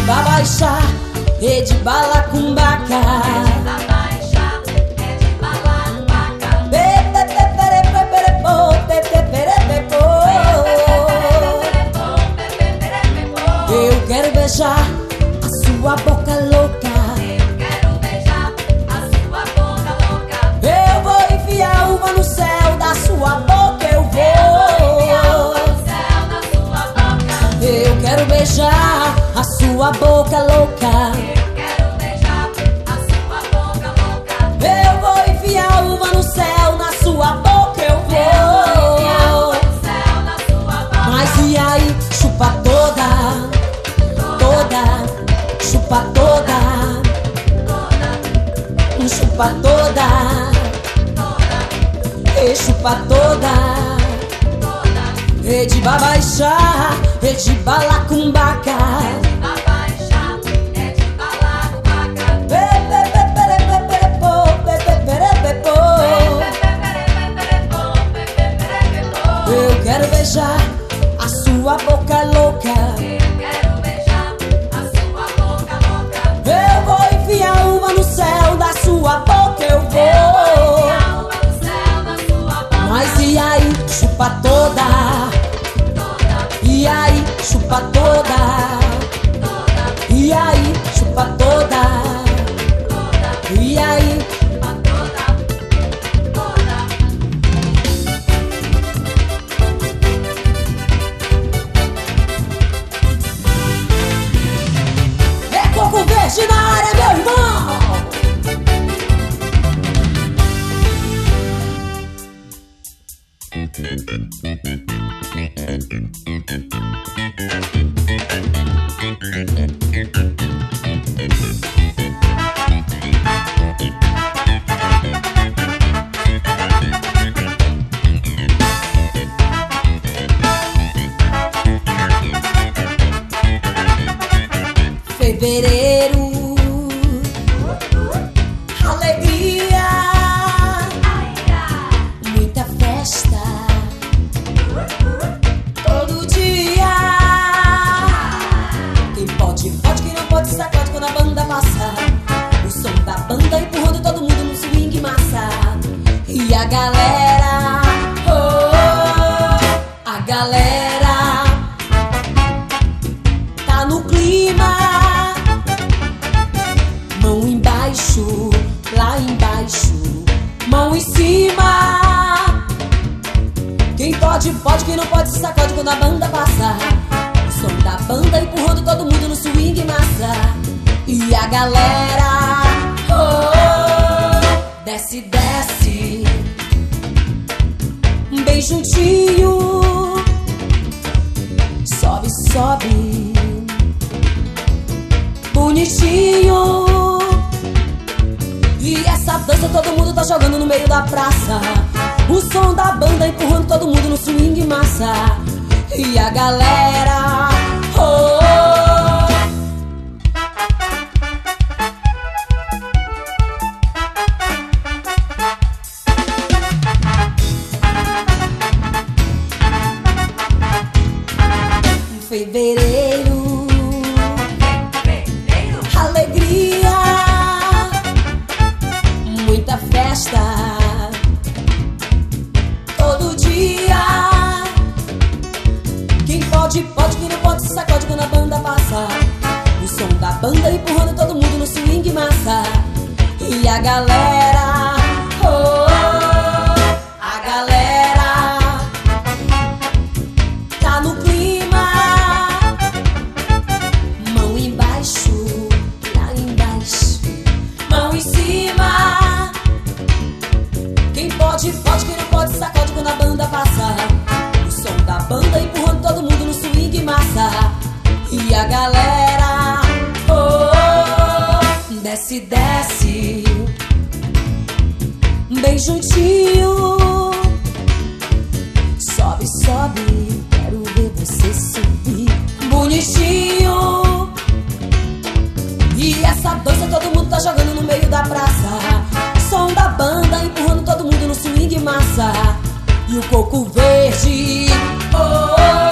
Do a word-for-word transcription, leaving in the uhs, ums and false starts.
babaixá, rede balacumbaca. Eu quero beijar a sua boca louca. Eu quero beijar a sua boca louca. Eu vou enfiar uma no céu da sua boca. Eu vou. Eu quero beijar a sua boca louca. Eu quero beijar a sua boca louca. Eu vou enfiar uma no céu na sua boca. Eu vou. Mas e aí, chupa toda, toda, chupa toda, chupa toda, e chupa toda. Rede babaixá, rede balacumbaca. Babaixá, rede balacumbaca. Eu quero beijar a sua boca louca. Eu quero beijar a sua boca louca. Eu vou enfiar uma no céu da sua boca. Eu vou. Mas e aí, chupa toda. E aí, chupa toda. E aí, chupa toda. E aí, é coco verde na área, meu irmão. Fevereiro, alegria, muita festa, todo dia. Quem pode, pode, quem não pode, sacode quando a banda passa. O som da banda empurrando todo mundo no swing massa. E a galera, oh, a galera tá no clima. Mão embaixo, lá embaixo, mão em cima. Quem pode, pode, quem não pode, se sacode quando a banda passa. O som da banda empurrando todo mundo no swing massa. E a galera, oh, desce, desce, bem juntinho. Sobe, sobe, bonitinho. E essa dança todo mundo tá jogando no meio da praça. O som da banda empurrando todo mundo no swing massa. E a galera, oh, oh. Fevereiro, alegria, muita festa, todo dia. Quem pode, pode, quem não pode, se sacode quando a banda passa. O som da banda empurrando todo mundo no swing massa. E a galera, oh, a galera tá no clima. Mão embaixo, lá embaixo, mão em cima. Quem pode, pode, quem não pode, sacode quando a banda passa. O som da banda empurrando todo mundo no swing massa. E a galera, oh, desce, desce, bem juntinho. Sobe, sobe, quero ver você subir bonitinho. E essa dança todo mundo tá jogando no meio da praça. O som da banda empurrando todo mundo no swing massa. E o coco verde, oh, oh.